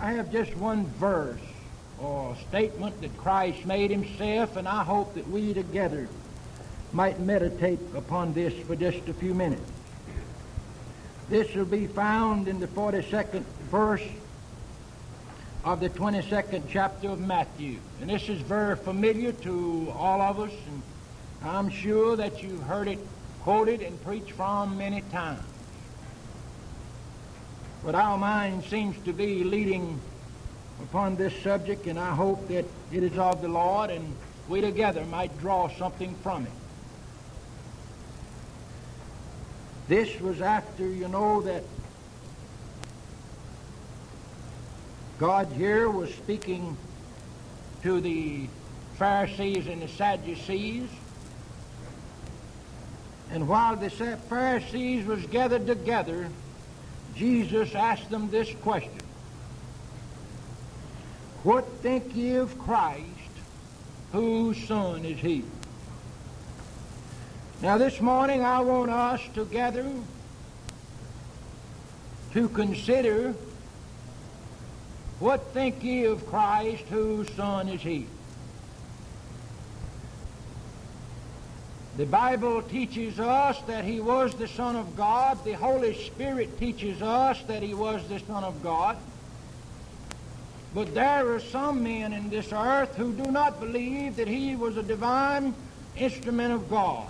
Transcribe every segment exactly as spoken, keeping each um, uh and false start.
I have just one verse or statement that Christ made himself, and I hope that we together might meditate upon this for just a few minutes. This will be found in the forty-second verse of the twenty-second chapter of Matthew. And this is very familiar to all of us, and I'm sure that you've heard it quoted and preached from many times. But our mind seems to be leading upon this subject, and I hope that it is of the Lord, and we together might draw something from it. This was after, you know, that God here was speaking to the Pharisees and the Sadducees. And while the Pharisees was gathered together, Jesus asked them this question: What think ye of Christ? Whose son is he? Now this morning I want us together to consider, what think ye of Christ? Whose son is he? The Bible teaches us that he was the Son of God. The Holy Spirit teaches us that he was the Son of God. But there are some men in this earth who do not believe that he was a divine instrument of God.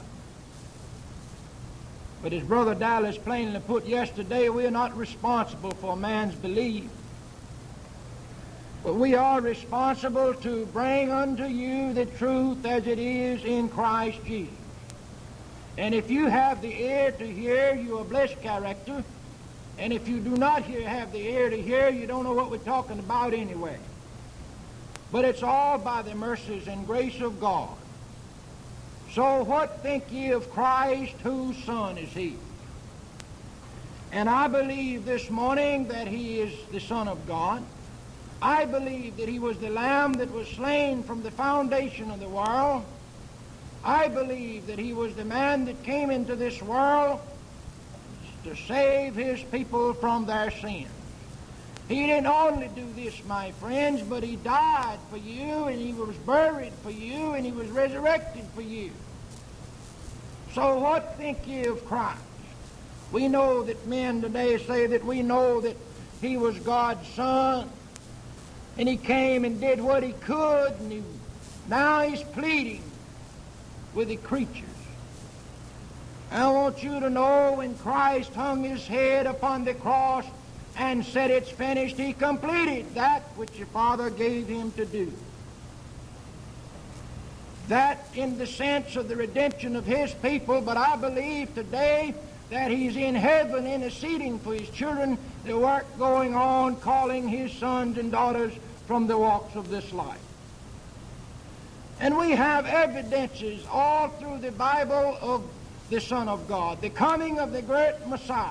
But as Brother Dallas plainly put yesterday, we are not responsible for man's belief. But we are responsible to bring unto you the truth as it is in Christ Jesus. And if you have the ear to hear, you are blessed character. And if you do not hear, have the ear to hear, you don't know what we're talking about anyway. But it's all by the mercies and grace of God. So what think ye of Christ? Whose son is he? And I believe this morning that he is the Son of God. I believe that he was the Lamb that was slain from the foundation of the world. I believe that he was the man that came into this world to save his people from their sins. He didn't only do this, my friends, but he died for you, and he was buried for you, and he was resurrected for you. So what think ye of Christ? We know that men today say that we know that he was God's Son, and he came and did what he could, and he, now he's pleading with the creatures. I want you to know, when Christ hung his head upon the cross and said it's finished, he completed that which the Father gave him to do. That in the sense of the redemption of his people, but I believe today that he's in heaven interceding for his children, the work going on, calling his sons and daughters from the walks of this life. And we have evidences all through the Bible of the Son of God, the coming of the great Messiah.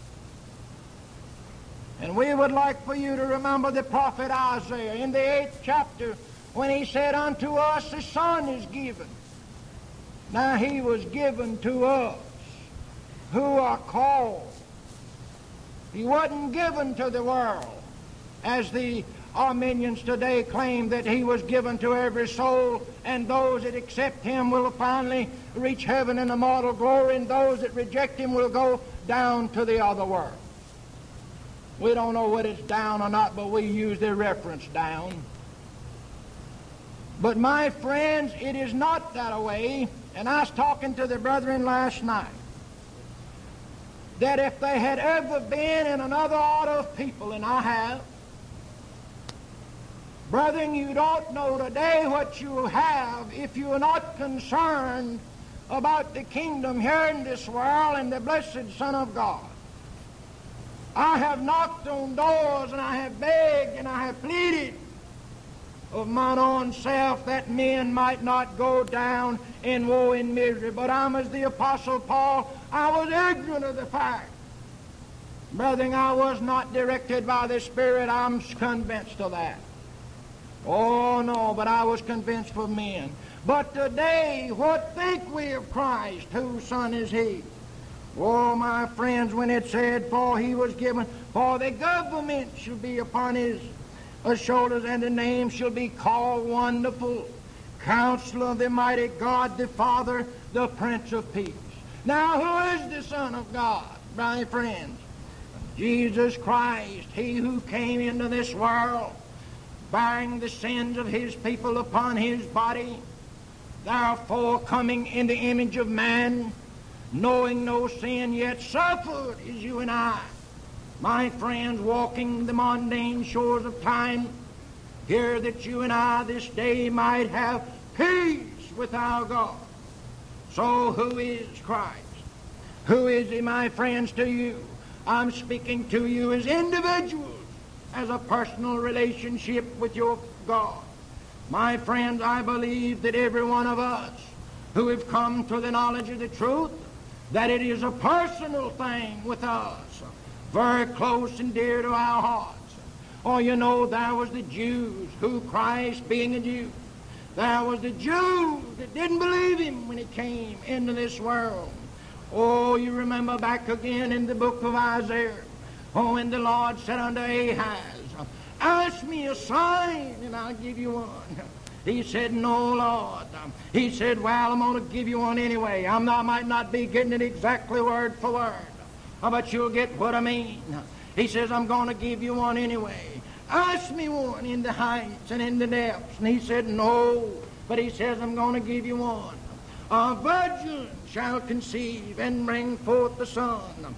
And we would like for you to remember the prophet Isaiah in the eighth chapter, when he said, Unto us a son is given. Now he was given to us who are called. He wasn't given to the world, as the Arminians today claim that he was given to every soul, and those that accept him will finally reach heaven in immortal glory, and those that reject him will go down to the other world. We don't know whether it's down or not, but we use the reference down. But my friends, it is not that way, and I was talking to the brethren last night, that if they had ever been in another order of people, and I have, brethren, you don't know today what you have if you are not concerned about the kingdom here in this world and the blessed Son of God. I have knocked on doors, and I have begged, and I have pleaded of mine own self that men might not go down in woe and misery. But I'm as the Apostle Paul, I was ignorant of the fact. Brethren, I was not directed by the Spirit. I'm convinced of that. Oh, no, but I was convinced for men. But today, what think we of Christ? Whose son is he? Oh, my friends, when it said, For he was given, for the government shall be upon his, uh, shoulders, and the name shall be called Wonderful, Counselor, the Mighty God, the Father, the Prince of Peace. Now, who is the Son of God, my friends? Jesus Christ, He who came into this world, bearing the sins of His people upon His body, therefore coming in the image of man, knowing no sin, yet suffered as you and I. My friends, walking the mundane shores of time, here that you and I this day might have peace with our God. So who is Christ? Who is He, my friends, to you? I'm speaking to you as individuals, as a personal relationship with your God. My friends, I believe that every one of us who have come to the knowledge of the truth, that it is a personal thing with us, very close and dear to our hearts. Oh, you know, there was the Jews who, Christ being a Jew, there was the Jews that didn't believe Him when He came into this world. Oh, you remember back again in the book of Isaiah, oh, and the Lord said unto Ahaz, ask me a sign and I'll give you one. He said, no, Lord. He said, well, I'm going to give you one anyway. I'm not, I might not be getting it exactly word for word, but you'll get what I mean. He says, I'm going to give you one anyway. Ask me one in the heights and in the depths. And he said, no. But he says, I'm going to give you one. A virgin shall conceive and bring forth the son.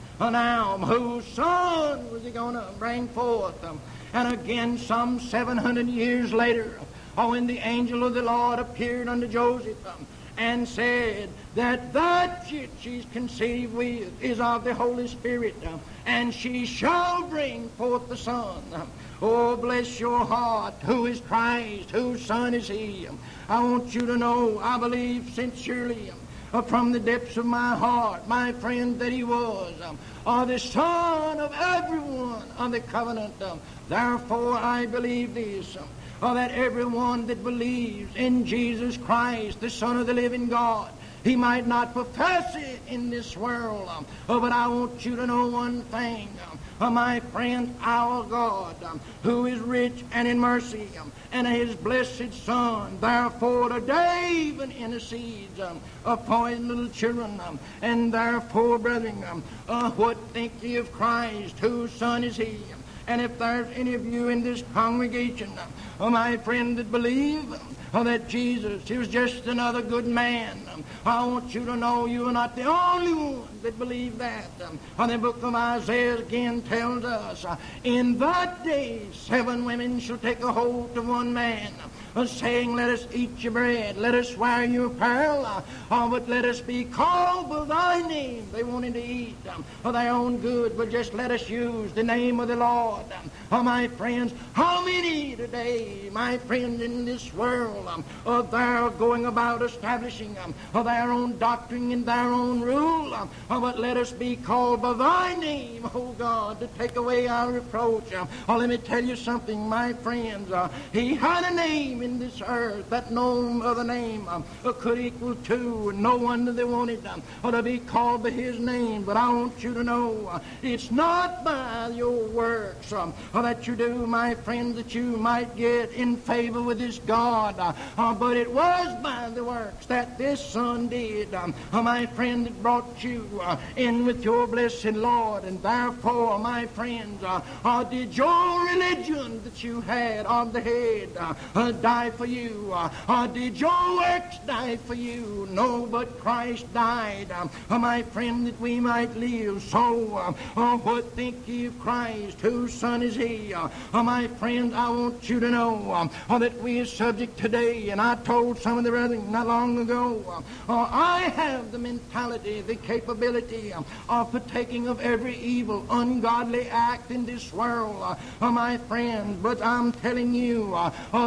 Now, whose son was he going to bring forth? And again, some seven hundred years later, oh, when the angel of the Lord appeared unto Joseph and said that that which she's conceived with is of the Holy Spirit, and she shall bring forth the Son. Oh, bless your heart. Who is Christ? Whose Son is He? I want you to know, I believe sincerely, uh, from the depths of my heart, my friend, that He was um, uh, the Son of everyone of the covenant. Um, therefore, I believe this, um, uh, that everyone that believes in Jesus Christ, the Son of the living God, he might not profess it in this world. Um, uh, but I want you to know one thing. Um, Uh, my friend, our God, um, who is rich and in mercy, um, and His blessed Son, therefore today even intercedes um, uh, for His little children. Um, and therefore, brethren, um, uh, what think ye of Christ? Whose Son is He? Um, and if there's any of you in this congregation, um, uh, my friend, that believe um, uh, that Jesus, He was just another good man, um, I want you to know you are not the only one that believe that. Um, uh, the book of Isaiah again tells us, uh, in that day seven women shall take a hold of one man, uh, saying, let us eat your bread, let us wear your apparel, uh, uh, but let us be called by thy name. They wanted to eat um, for their own good, but just let us use the name of the Lord. Um, uh, my friends, how many today, my friends, in this world, um, uh, they're going about establishing um, uh, their own doctrine and their own rule, um, uh, but let us be called by thy name, oh God, to take away our reproach. Um, uh, let me tell you something, my friends. Uh, he had a name in this earth that no other name um, uh, could equal to, and no one that they wanted um, uh, to be called by His name. But I want you to know, uh, it's not by your works um, uh, that you do, my friend, that you might get in favor with this God, uh, uh, but it was by the works that this Son did, um, uh, my friend, that brought you uh, in with your blessed Lord. And therefore, my friends, uh, uh, did your religion that you had on the head uh, uh, die for you? Uh, uh, did your works die for you? No, but Christ died, um, uh, my friend, that we might live. So, uh, uh, what think ye of Christ? Whose Son is He? Uh, uh, my friend, I want you to know um, uh, that we are subject today, and I told some of the brethren not long ago, uh, uh, I have the mentality, the capability uh, of partaking of every evil, ungodly act in this world, uh, uh, my friends. But I'm telling you uh, uh, that a man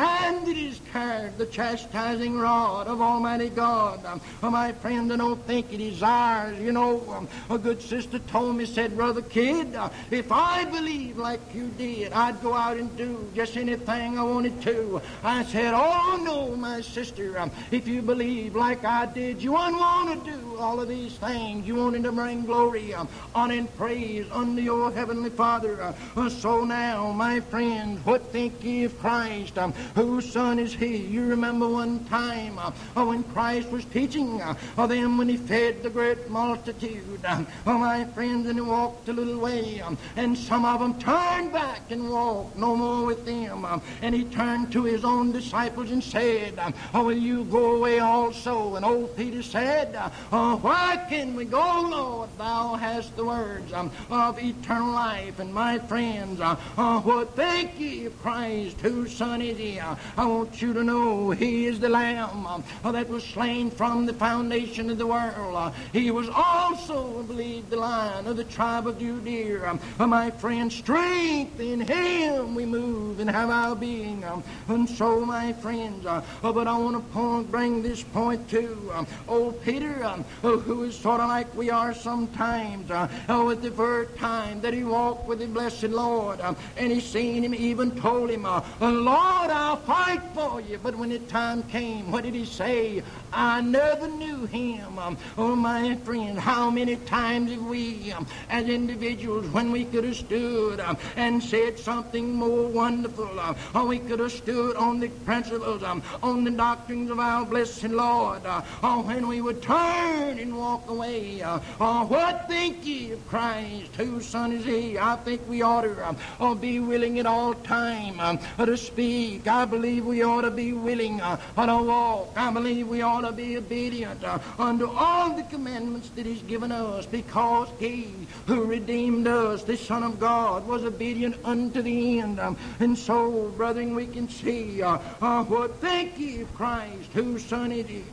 hand that is carried the chastising rod of Almighty God. Um, oh, my friend, I don't think it is ours. You know, um, a good sister told me, said, Brother Kidd, uh, if I believed like you did, I'd go out and do just anything I wanted to. I said, oh, no, my sister, um, if you believe like I did, you wouldn't want to do all of these things. You wanted to bring glory, um, honor, and praise unto your Heavenly Father. Uh, uh, so now, my friends, what think ye of Christ? Um, whose son is he? You remember one time uh, uh, when Christ was teaching uh, uh, them when he fed the great multitude. Um, uh, my friends, and he walked a little way, um, and some of them turned back and walked no more with them. Um, and he turned to his own disciples and said, um, oh, will you go away also? And old Peter said, uh, uh, why can we go, Lord? Thou hast the words um, of eternal life. And my friends, uh, uh, what think ye of Christ? Whose son is he? Uh, I want you to know he is the Lamb uh, that was slain from the foundation of the world. Uh, he was also, I believe, the Lion of the tribe of Judah. Um, uh, my friend, strength in him we move and have our being. Um, and so, my friends, uh, uh, but I want to point, bring this point to um, old Peter, um, uh, who is sort of like we are sometimes, uh, uh, at the very time that he walked with the blessed Lord, um, and he seen him, even told him, uh, Lord, I'll fight for you. But when the time came, what did he say? I never knew him. Um, oh, my friend, how many times have we, um, as individuals, when we could have stood um, and said something more wonderful, uh, or we could have stood on the principles, um, on the doctrines of our blessed Lord, uh, or when we would turn and walk away, uh, or what think ye of Christ? Whose son is he? I think we ought to um, or be willing at all time um, to speak. I believe we ought to be willing uh, to walk. I believe we ought to be obedient uh, unto all the commandments that he's given us, because he who redeemed us, the Son of God, was obedient unto the end. Um, and so, brethren, we can see uh, uh, what think ye of Christ? Whose son is he?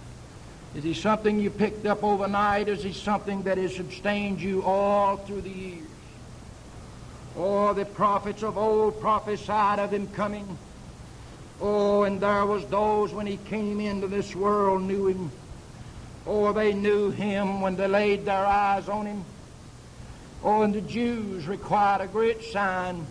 Is he something you picked up overnight? Is he something that has sustained you all through the years? Oh, the prophets of old prophesied of him coming. Oh, and there was those when he came into this world knew him. Oh, they knew him when they laid their eyes on him. Oh, and the Jews required a great sign.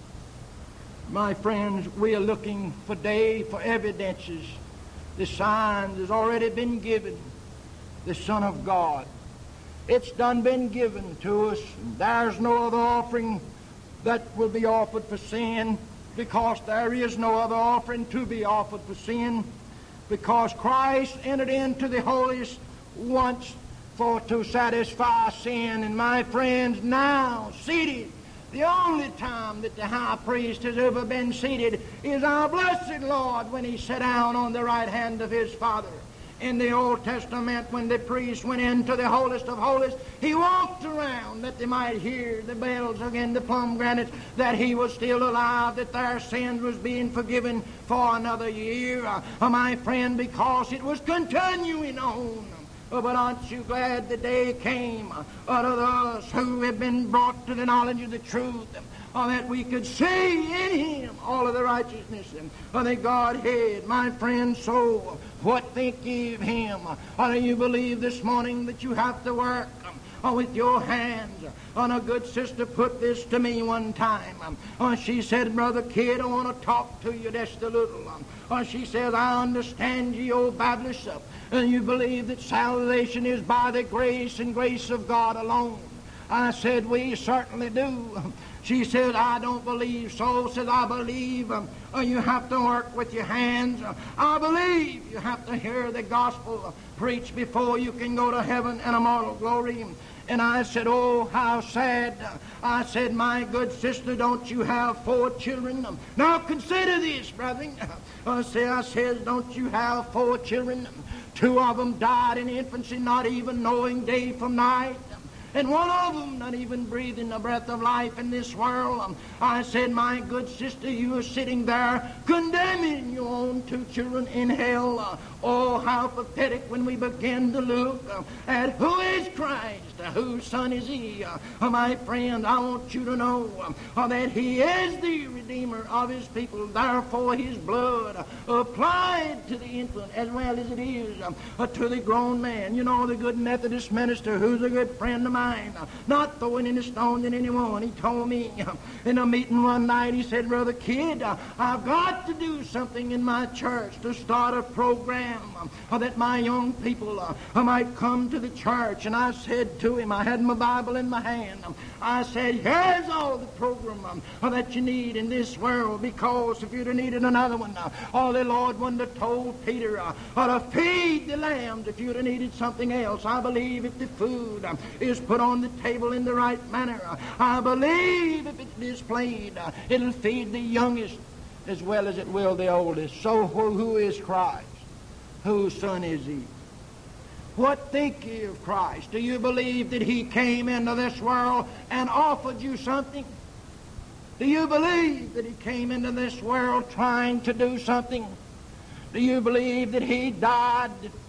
My friends, we are looking for day for evidences. The sign has already been given. The Son of God. It's done been given to us. There's no other offering that will be offered for sin, because there is no other offering to be offered for sin, because Christ entered into the holiest once for to satisfy sin. And my friends, now seated, the only time that the high priest has ever been seated is our blessed Lord when he sat down on the right hand of his Father. In the Old Testament, when the priest went into the holiest of holies, he walked around that they might hear the bells again, the pomegranates, that he was still alive, that their sins was being forgiven for another year. Uh, my friend, because it was continuing on. Oh, but aren't you glad the day came uh, to us who have been brought to the knowledge of the truth, uh, that we could see in him all of the righteousness of the Godhead. My friend, so what think ye of him? Or do you believe this morning that you have to work uh, with your hands? And a good sister put this to me one time. Um, uh, she said, Brother Kidd, I want to talk to you just a little. Um, uh, she says, I understand you, old Baptist, uh, and you believe that salvation is by the grace and grace of God alone. I said, we certainly do. She said, I don't believe so. Said, I believe um, uh, you have to work with your hands. Uh, I believe you have to hear the gospel uh, preached before you can go to heaven and immortal glory. And I said, oh, how sad. I said, my good sister, don't you have four children? Now consider this, brethren. I say, I says, don't you have four children? Two of them died in infancy, not even knowing day from night. and one of them not even breathing a breath of life in this world. Um, I said, my good sister, you are sitting there condemning your own two children in hell. Uh, oh, how pathetic when we begin to look uh, at who is Christ, uh, whose son is he. Uh, uh, my friend, I want you to know uh, that he is the Redeemer of his people. Therefore, his blood uh, applied to the infant as well as it is uh, uh, to the grown man. You know, the good Methodist minister who's a good friend of mine, uh, not throwing any stone at anyone. He told me uh, in a meeting one night, he said, Brother Kidd, uh, I've got to do something in my church to start a program uh, that my young people uh, might come to the church. And I said to him, I had my Bible in my hand, um, I said, here's all the program um, uh, that you need in this world, because if you'd have needed another one, uh, all the Lord wouldn't have told Peter uh, uh, to feed the lambs if you'd have needed something else. I believe if the food uh, is put on the table in the right manner, uh, I believe if it's displayed, uh, it'll feed the youngest as well as it will the oldest. So who is Christ? Whose son is he? What think ye of Christ? Do you believe that he came into this world and offered you something? Do you believe that he came into this world trying to do something? Do you believe that he died,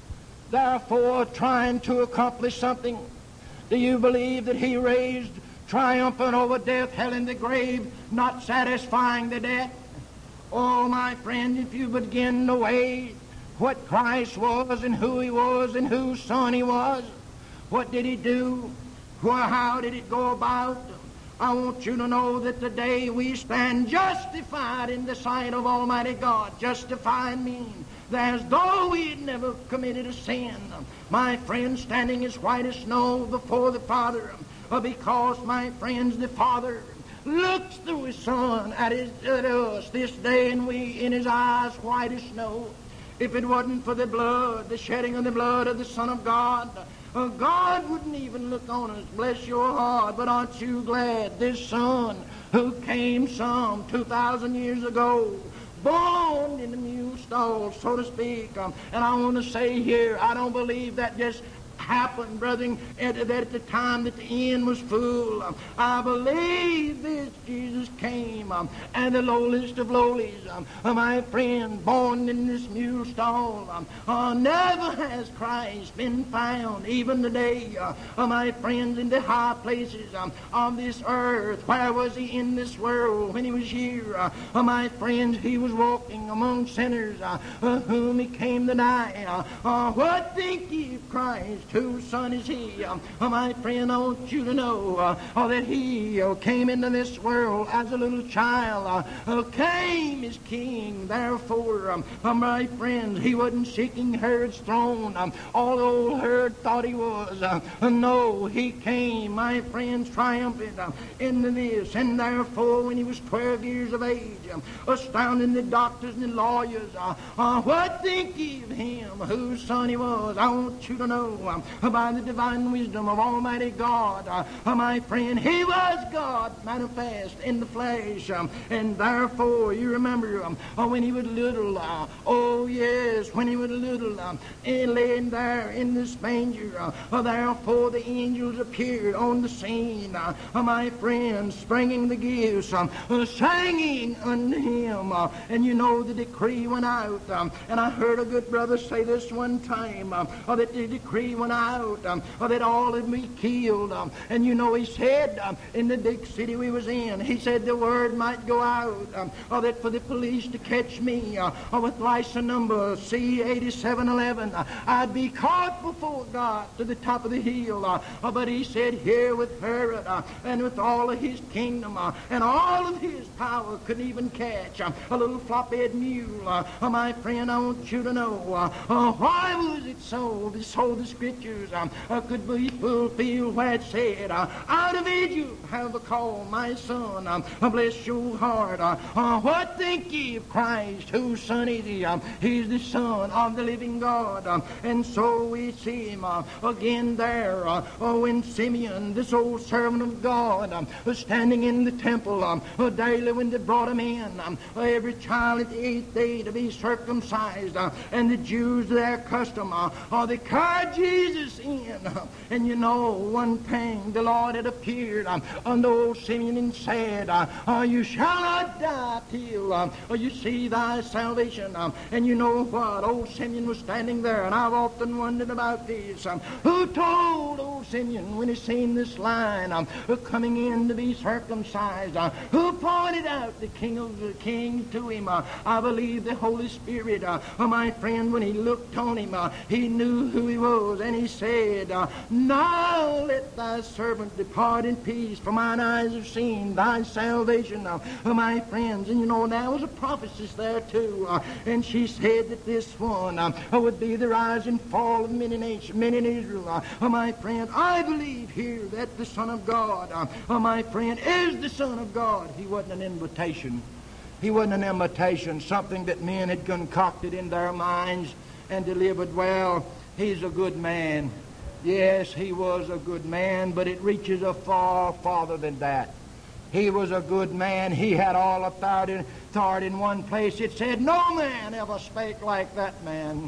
therefore trying to accomplish something? Do you believe that he raised triumphant over death, hell, and the grave, not satisfying the debt? Oh, my friend, if you begin to weigh what Christ was and who he was and whose son he was, what did he do? How did it go about? I want you to know that today we stand justified in the sight of Almighty God. Justified means as though we had never committed a sin. My friend, standing as white as snow before the Father, because, my friends, the Father looks through his Son at, his, at us this day, and we in his eyes white as snow. If it wasn't for the blood, the shedding of the blood of the Son of God, uh, God wouldn't even look on us. Bless your heart. But aren't you glad this Son who came some two thousand years ago, born in the mule stall, so to speak. Um, and I want to say here, I don't believe that just happened, brethren, at, that at the time that the end was full. Um, I believe this Jesus came, um, and the lowliest of lowlies, um, uh, my friend, born in this mule stall. Um, uh, never has Christ been found, even today, uh, uh, my friends, in the high places um, of this earth. Where was he in this world when he was here? Uh, uh, my friends, he was walking among sinners, uh, uh, whom he came to die. Uh, uh, what think ye of Christ? Whose son is he? Um, uh, my friend, I want you to know uh, uh, that he uh, came into this world as a little child, uh, uh, came as king. Therefore, um, uh, my friends, he wasn't seeking Herod's throne. Um, all the old Herod thought he was. Uh, uh, no, he came, my friends, triumphant uh, into this. And therefore, when he was twelve years of age, um, astounding the doctors and the lawyers, uh, uh, what think ye of him? Whose son he was? I want you to know, um, by the divine wisdom of Almighty God, uh, uh, my friend, he was God manifest in the flesh. Um, and therefore, you remember um, uh, when he was little, uh, oh yes, when he was little, um, and laying there in this manger, uh, uh, therefore the angels appeared on the scene, uh, uh, my friend, springing the gifts, um, uh, singing unto him. Uh, and you know the decree went out, um, and I heard a good brother say this one time, um, uh, that the decree went out, um, uh, that all would be killed. Um, and you know, he said, um, in the big city we was in, he said the word might go out, um, uh, that for the police to catch me uh, uh, with license number C eighty-seven eleven, uh, I'd be caught before God to the top of the hill. Uh, uh, but he said, here with Herod uh, and with all of his kingdom uh, and all of his power couldn't even catch uh, a little flop-head mule. Uh, uh, my friend, I want you to know, uh, uh, why was it so? So the scriptures um, uh, could be fulfilled where it said, uh, out of Egypt have I called my son. Um, uh, bless your heart. Uh, uh, what think ye of Christ? Whose son is he? Um, he's the Son of the living God. Um, and so we see him uh, again there uh, uh, when Simeon, this old servant of God, um, was standing in the temple um, uh, daily when they brought him in. Um, every child at the eighth day to be circumcised. Uh, and the Jews was their custom. Uh, or they carried Jesus in. Uh, and you know, one thing, the Lord had appeared um, unto old Simeon and said, uh, uh, you shall not die till uh, you see thy salvation. Um, and you know what? Old Simeon was standing there, and I've often wondered about this. Um, who told old Simeon when he seen this line um, coming in to be circumcised? Uh, who pointed out the King of the Kings to him? Uh, I believe the Holy Spirit. Uh, uh, my friend, when he looked on him, uh, he knew who he was, and he said, uh, now let thy servant depart in peace, for mine eyes have seen thy salvation. Uh, uh, my friends, and you know, there was a prophetess there too, uh, and she said that this one uh, would be the rise and fall of many nations, many in Israel. Uh, uh, my friend, I believe here that the Son of God, uh, uh, my friend, is the Son of God. He wasn't an invitation. He wasn't an imitation, something that men had concocted in their minds and delivered. Well, he's a good man. Yes, he was a good man, but it reaches a far farther than that. He was a good man. He had all authority, authority in one place. It said, no man ever spake like that man.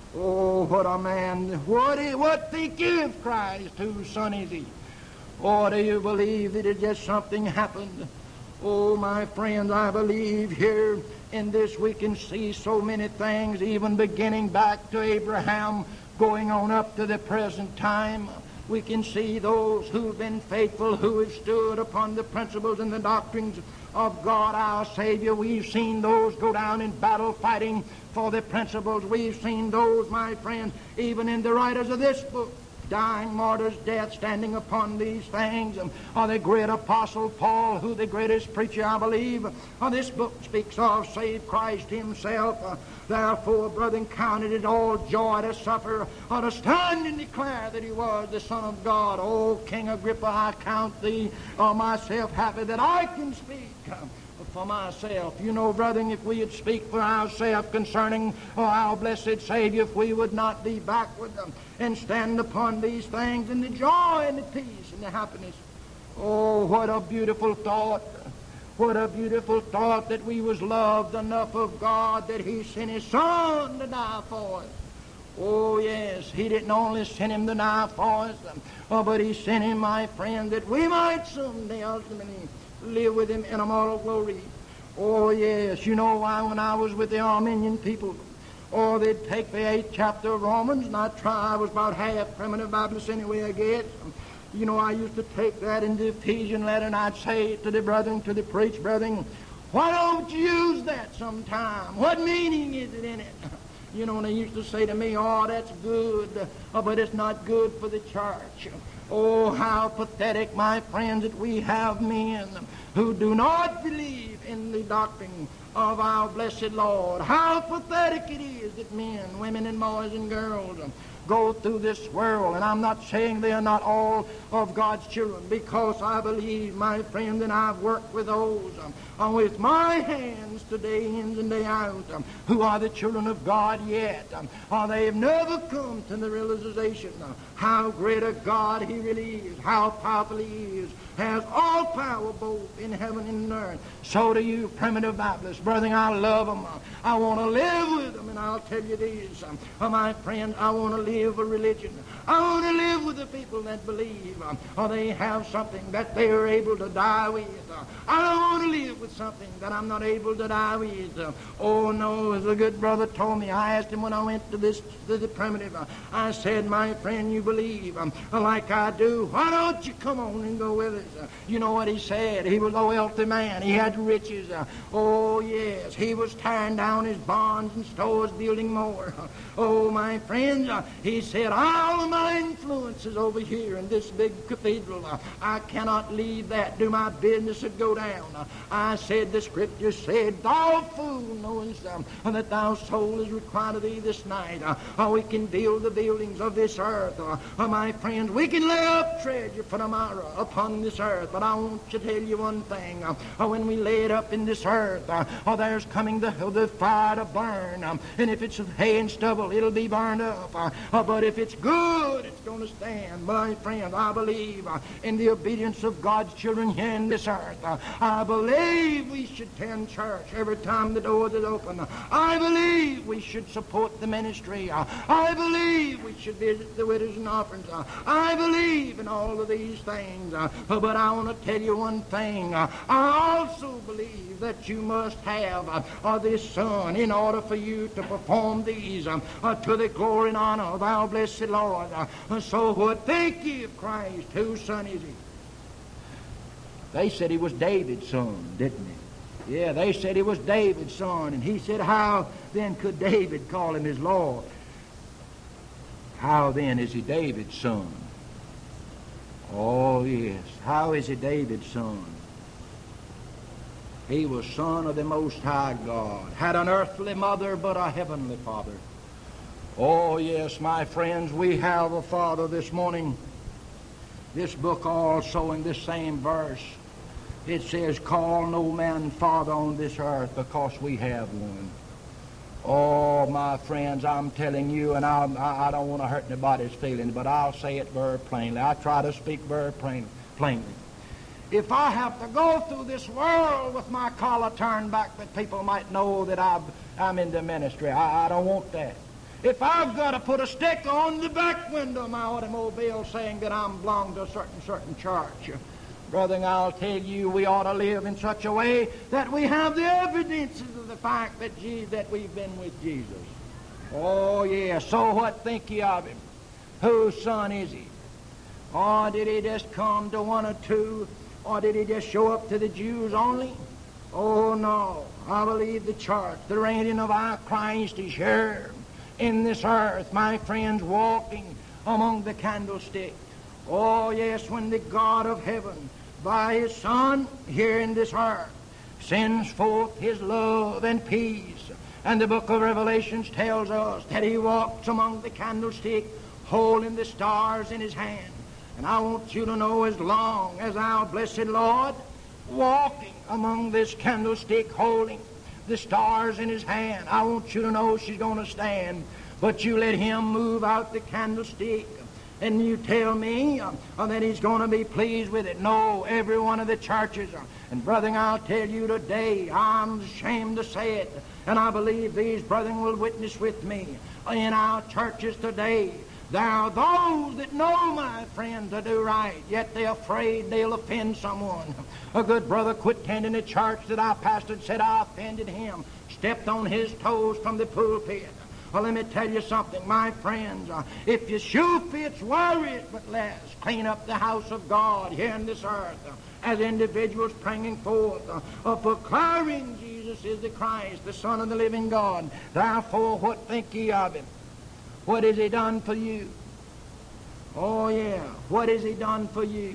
Oh, what a man. What, is, what think you of Christ, whose son is he? Or do you believe that it just something happened? Oh, my friends, I believe here in this we can see so many things, even beginning back to Abraham, going on up to the present time. We can see those who've been faithful, who have stood upon the principles and the doctrines of God our Savior. We've seen those go down in battle fighting for the principles. We've seen those, my friends, even in the writers of this book, dying martyrs' death, standing upon these things. Um, or the great apostle Paul, who the greatest preacher, I believe, uh, this book speaks of, saved Christ himself. Uh, therefore, brethren, counted it all joy to suffer, or to stand and declare that he was the Son of God. O King Agrippa, I count thee, or myself, happy that I can speak uh, for myself. You know, brethren, if we would speak for ourselves concerning oh, our blessed Savior, if we would not be backward um, and stand upon these things in the joy and the peace and the happiness. Oh, what a beautiful thought. What a beautiful thought that we was loved enough of God that he sent his Son to die for us. Oh, yes, he didn't only send him to die for us, um, oh, but he sent him, my friend, that we might someday ultimately live with him in immortal glory. Oh, yes, you know why when I was with the Armenian people, or oh, they'd take the eighth chapter of Romans, and I'd try, I was about half primitive Baptist anyway, I guess. You know, I used to take that in the Ephesian letter, and I'd say to the brethren, to the preached brethren, why don't you use that sometime? What meaning is it in it? You know, and they used to say to me, oh, that's good, oh, but it's not good for the church. Oh, how pathetic, my friends, that we have men who do not believe in the doctrine of our blessed Lord. How pathetic it is that men, women, and boys and girls go through this world. And I'm not saying they are not all of God's children, because I believe, my friend, and I've worked with those um, with my hands to day in and day out um, who are the children of God yet. Um, or they have never come to the realization of how great a God he really is, how powerful he is, has all power both in heaven and earth. So do you primitive Baptists. Brethren, I love them. I want to live with them. And I'll tell you this, um, uh, my friend, I want to live a religion. I want to live with the people that believe, um, or they have something that they are able to die with. Uh, I don't want to live with something that I'm not able to die with. Uh, oh, no, as a good brother told me, I asked him when I went to this to the primitive, uh, I said, my friend, you believe um, like I do. Why don't you come on and go with us? Uh, you know what he said? He was a wealthy man. He had riches. Uh, oh, yes. He was tearing down his barns and stores, building more. Uh, oh, my friends, uh, he said, all of my influence is over here in this big cathedral. Uh, I cannot leave that. Do my business and go down. Uh, I said, the Scripture said, thou fool, knowest um, that thy soul is required of thee this night. Uh, uh, we can build the buildings of this earth. Uh, uh, my friends, we can lay up treasure for tomorrow upon this earth. But I want to tell you one thing. Uh, uh, when we lay it up in this earth, uh, or there's coming the, the fire to burn. Um, and if it's hay and stubble, it'll be burned up. Uh, uh, but if it's good, it's going to stand. My friend, I believe uh, in the obedience of God's children here in this earth. Uh, I believe we should attend church every time the doors is open. Uh, I believe we should support the ministry. Uh, I believe we should visit the widows and orphans. Uh, I believe in all of these things. Uh, but I want to tell you one thing. Uh, I also believe that you must have uh, uh, this Son in order for you to perform these um, uh, to the glory and honor of our blessed Lord. Uh, so what think ye of Christ? Whose son is he? They said he was David's son, didn't he? Yeah, they said he was David's son. And he said, how then could David call him his Lord? How then is he David's son? Oh, yes. How is he David's son? He was son of the Most High God. Had an earthly mother, but a heavenly father. Oh, yes, my friends, we have a Father this morning. This book also in this same verse, it says, call no man father on this earth, because we have one. Oh, my friends, I'm telling you, and I, I don't want to hurt anybody's feelings, but I'll say it very plainly. I try to speak very plain, plainly. If I have to go through this world with my collar turned back that people might know that I've, I'm in the ministry, I, I don't want that. If I've got to put a sticker on the back window of my automobile saying that I belong to a certain, certain church, brother, I'll tell you, we ought to live in such a way that we have the evidences of the fact that, Jesus, that we've been with Jesus. Oh, yeah. So what think ye of him? Whose son is he? Or did he just come to one or two? Or did he just show up to the Jews only? Oh, no. I believe the church, the reigning of our Christ, is here in this earth, my friends, walking among the candlestick. Oh, yes, when the God of heaven, by his Son here in this earth, sends forth his love and peace. And the book of Revelations tells us that he walks among the candlestick, holding the stars in his hand. And I want you to know, as long as our blessed Lord walking among this candlestick, holding the stars in his hand, I want you to know she's going to stand. But you let him move out the candlestick, and you tell me uh, that he's going to be pleased with it. No, every one of the churches. Uh, and brethren, I'll tell you today, I'm ashamed to say it, and I believe these brethren will witness with me. In our churches today, there are those that know, my friend, to do right, yet they're afraid they'll offend someone. A good brother quit attending a church that I pastored, said I offended him, stepped on his toes from the pulpit. Well, let me tell you something, my friends. Uh, if your shoe fits, wear it, but let's clean up the house of God here in this earth uh, as individuals bringing forth, uh, uh, proclaiming Jesus is the Christ, the Son of the living God. Therefore, what think ye of him? What has he done for you? Oh, yeah. What has he done for you?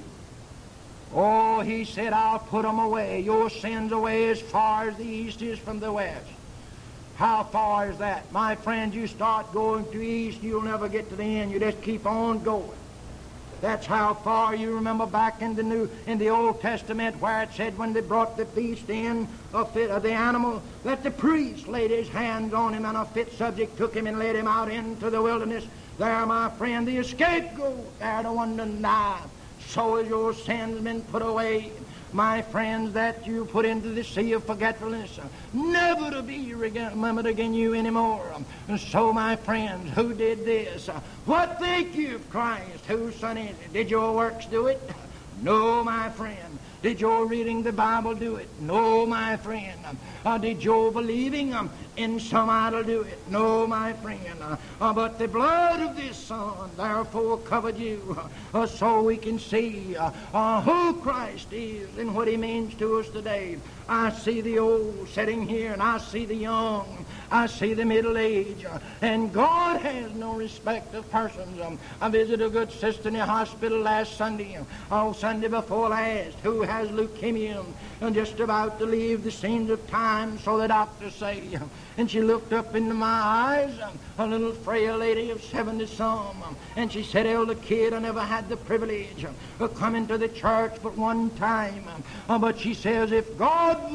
Oh, he said, I'll put them away, your sins away as far as the east is from the west. How far is that? My friend, you start going to east, you'll never get to the end. You just keep on going. That's how far. You remember back in the New, in the Old Testament, where it said when they brought the beast in, a fit of the animal, that the priest laid his hands on him, and a fit subject took him and led him out into the wilderness. There, my friend, the scapegoat, there the one to die. So has your sins been put away, my friends, that you put into the sea of forgetfulness, never to be remembered again you anymore. And so, my friends, who did this? What think you of Christ? Whose son is it? Did your works do it? No, my friend. Did your reading the Bible do it? No, my friend. Uh, did your believing um, in some idol do it? No, my friend. Uh, uh, but the blood of this Son therefore covered you, uh, uh, so we can see uh, uh, who Christ is and what he means to us today. I see the old sitting here, and I see the young. I see the middle-aged. Uh, and God has no respect of persons. Um, I visited a good sister in the hospital last Sunday, oh, Sunday before last, who has leukemia and just about to leave the scenes of time, so the doctors say. And she looked up into my eyes, a little frail lady of seventy-some, and she said, Elder Kidd, I never had the privilege of coming to the church but one time. But she says, if God will,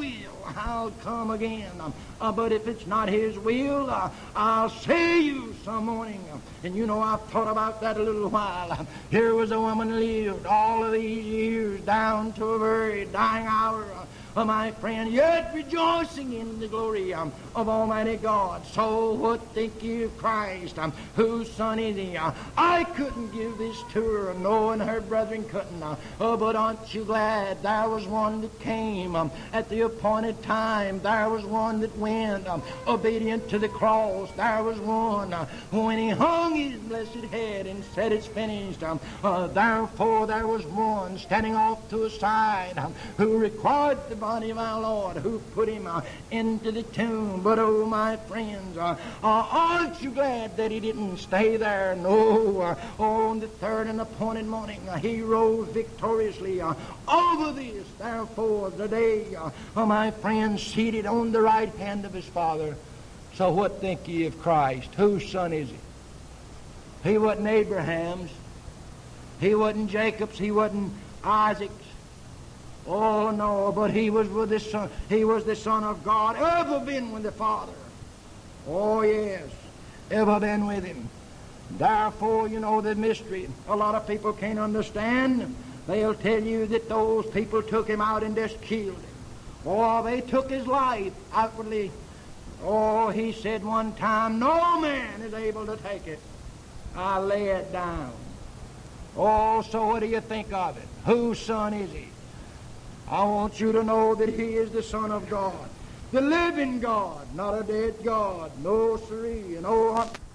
I'll come again. Uh, but if it's not His will, uh, I'll see you some morning. And you know, I've thought about that a little while. Here was a woman lived all of these years down to a very dying hour. Uh, my friend, yet rejoicing in the glory um, of Almighty God. So what think ye of Christ? Um, whose son is He? Uh, I couldn't give this to her, no, and her brethren couldn't. Uh, oh, but aren't you glad there was one that came um, at the appointed time? There was one that went um, obedient to the cross. There was one uh, when He hung His blessed head and said it's finished. Um, uh, therefore there was one standing off to a side um, who required the body of our Lord, who put Him uh, into the tomb. But oh, my friends, uh, uh, aren't you glad that He didn't stay there? No. Uh, on the third and appointed morning, uh, He rose victoriously uh, over this. Therefore, today, uh, uh, my friends, seated on the right hand of His Father. So what think ye of Christ? Whose son is He? He wasn't Abraham's. He wasn't Jacob's. He wasn't Isaac's. Oh, no, but He was with His Son. He was the Son of God, ever been with the Father. Oh, yes, ever been with Him. Therefore, you know the mystery. A lot of people can't understand. They'll tell you that those people took Him out and just killed Him. Oh, they took His life outwardly. Oh, He said one time, no man is able to take it. I lay it down. Oh, so what do you think of it? Whose son is He? I want you to know that He is the Son of God, the living God, not a dead God. No, siree, no.